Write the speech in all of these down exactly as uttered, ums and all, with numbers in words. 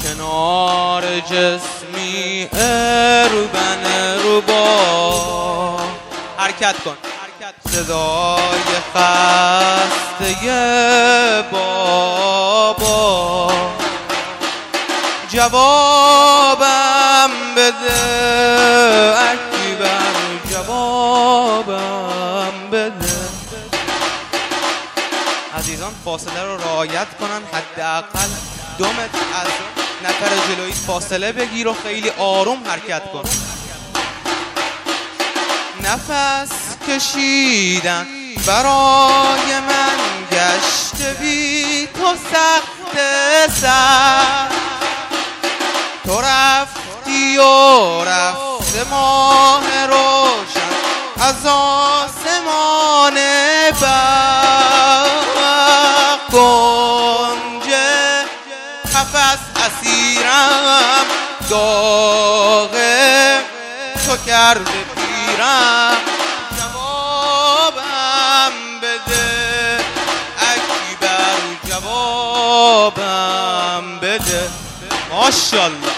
کنار جسمی اربن ربا حرکت کن صدای خسته بابا جوابم بده اکبر جوابم بده. عزیزان فاصله رو رعایت کنن، حداقل دو متر از نفر جلویی فاصله بگیر و خیلی آروم حرکت کن. نفس کشیدن برای من گشته بی تو سخت سر، تو رفتی و رفت ماه روشن از آسمان برق، گنج قفس اسیرم داغ تو کرده پیرم، جوابم بده اکبر جوابم بده. ماشاءالله.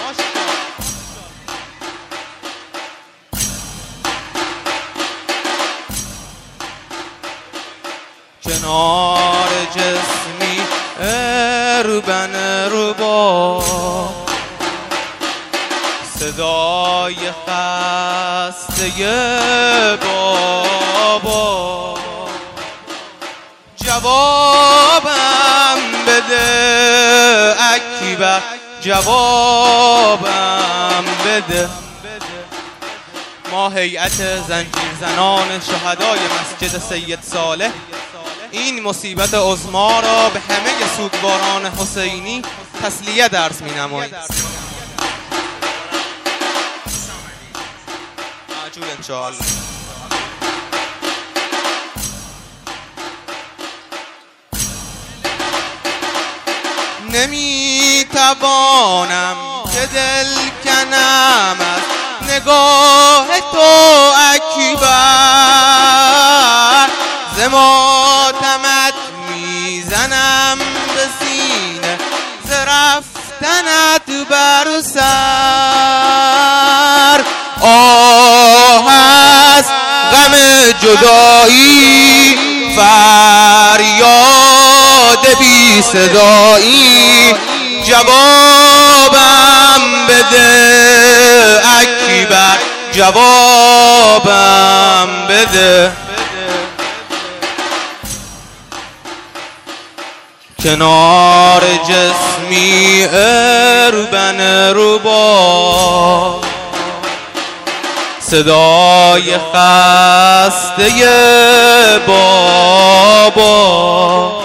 کنار جسمی اربن ربا صدای خسته بابا جوابم بده اکبر جوابم بده. ما هیئت زنجیر زنان شهدای مسجد سید صالح این مصیبت عظما را به همه سوگواران حسینی تسلیه درس می نماییم. معجول انشاءالله. نمی توانم که دل کنم از نگاه تو اکبر، ز ماتمت میزنم به سینه ز رفتنت بر سر، آه از غم جدایی فریاد بی صدایی، جوابم بده اکبر جوابم بده. کنار جسمی اربن ربا صدای خسته بابا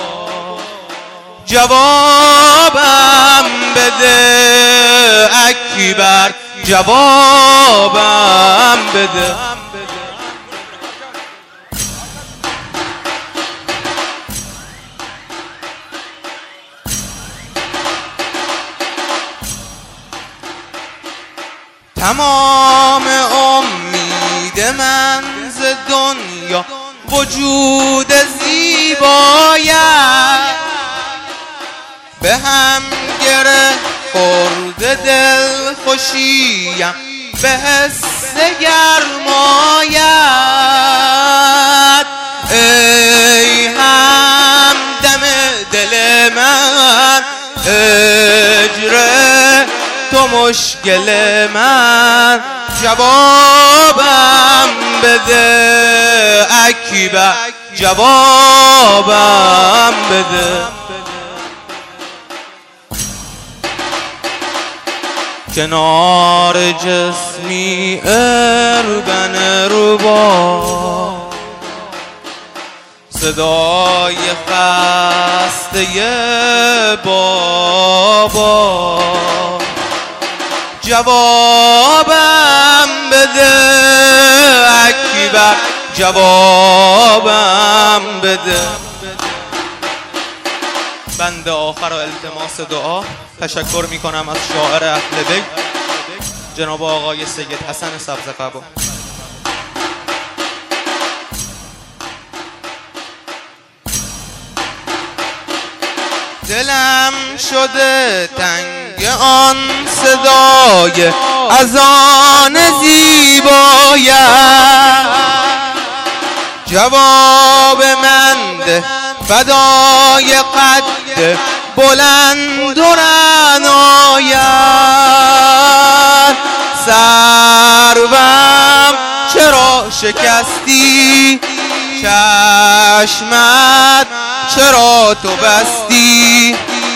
جوابم بده اکبر جوابم بده. تمام امید من ز دنیا وجود زیبایت، به هم گره خورده دل خوشیم به حس گرمایت، ای همدم دل من هجر تو مشکل من، جوابم بده اکبر جوابم بده. کنار جسمی اربن ربا صدای خسته بابا جوابم بده اکبر جوابم بده. بنده آخر و التماس دعا تشکر می کنم از شاعر اهل بیت جناب آقای سید حسن سبزقبا. دلم شده تنگ آن صدای اذان زیبایت، جواب من ده فدای قد بلند و رعنایت. سروم چرا شکستی، چشمت چرا تو بستی،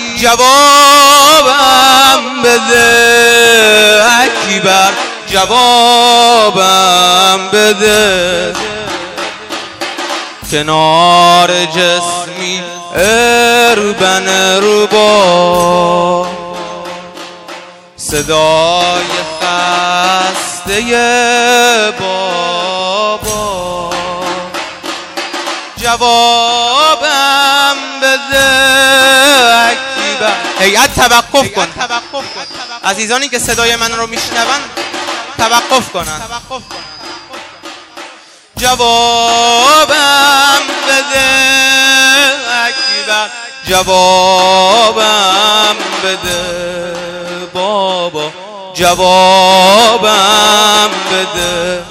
جوابم بده اکبر، جوابم بده. کنار جسمی اربن اربا، صدای خسته بابا، جوابم بده اکبر. هیئت توقف کن، عزیزانی که صدای من رو میشنون توقف کنن. جوابم بده اکبر، جوابم بده بابا، جوابم بده.